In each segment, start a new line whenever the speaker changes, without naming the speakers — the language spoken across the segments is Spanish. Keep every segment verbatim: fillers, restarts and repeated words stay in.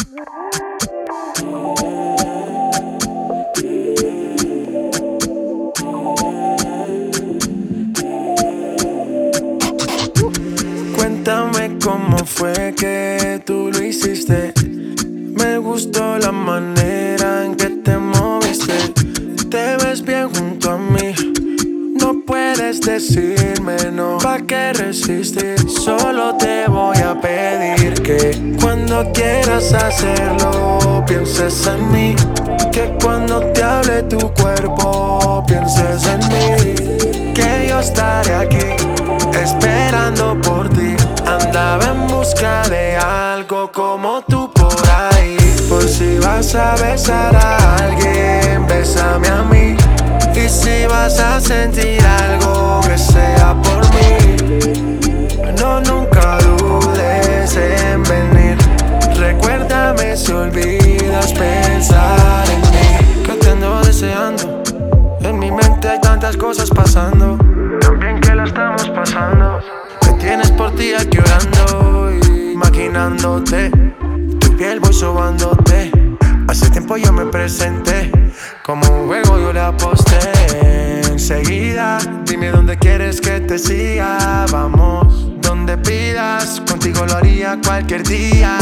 Cuéntame cómo fue que tú lo hiciste. Me gustó la manera en que te moviste. Te ves bien junto a mí. No puedes decirme no. ¿Pa' qué resistir? Solo te voy a pedir que cuando quieras hacerlo pienses en mí. Que cuando te hable tu cuerpo pienses en mí. Que yo estaré aquí esperando por ti. Andaba en busca de algo como tú por ahí. Por si vas a besar a alguien, bésame a mí. Y si vas a sentir algo, que sea por mí. No, nunca dudes en venir. Recuérdame si olvidas pensar en mí. Que te ando deseando. En mi mente hay tantas cosas pasando. También que la estamos pasando. Me tienes por ti aquí orando y maquinándote. Tu piel voy sobándote. Hace tiempo yo me presenté. Como un juego yo le aposté. Enseguida, dime dónde quieres que te siga. Vamos, donde pidas. Contigo lo haría cualquier día.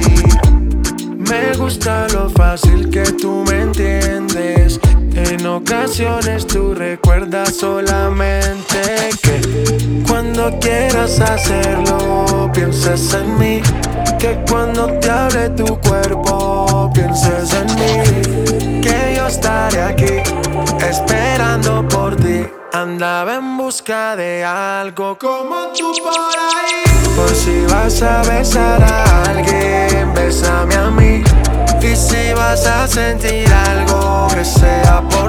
Y me gusta lo fácil que tú me entiendes. En ocasiones tú recuerdas solamente que cuando quieras hacerlo pienses en mí. Que cuando te hable tu cuerpo pienses en mí. Que yo estaré aquí esperando por ti. Andaba en busca de algo como tú por ahí. Por si vas a besar a alguien, bésame a mí. Y si vas a sentir algo, que sea por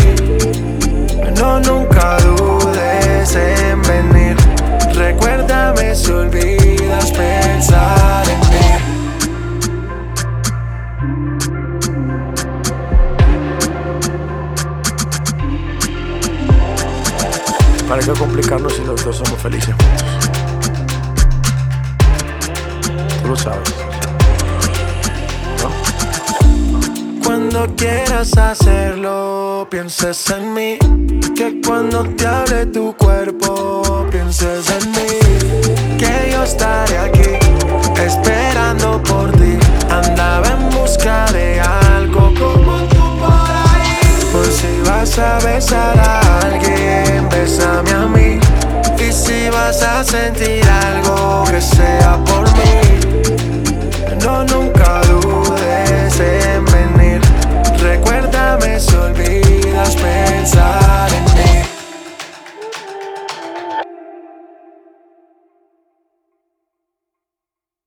mí. No, nunca dudes en venir. Recuérdame si olvidas pensar en mí. ¿Para qué complicarnos si los dos somos felices juntos? Tú lo sabes, ¿no? Cuando quieras hacerlo, pienses en mí. Que cuando te hable tu cuerpo, pienses en mí. Que yo estaré aquí esperando por ti. Andaba en busca de algo como tú por ahí. Por si vas a besar a alguien, bésame a mí. Y si vas a sentir algo, que sea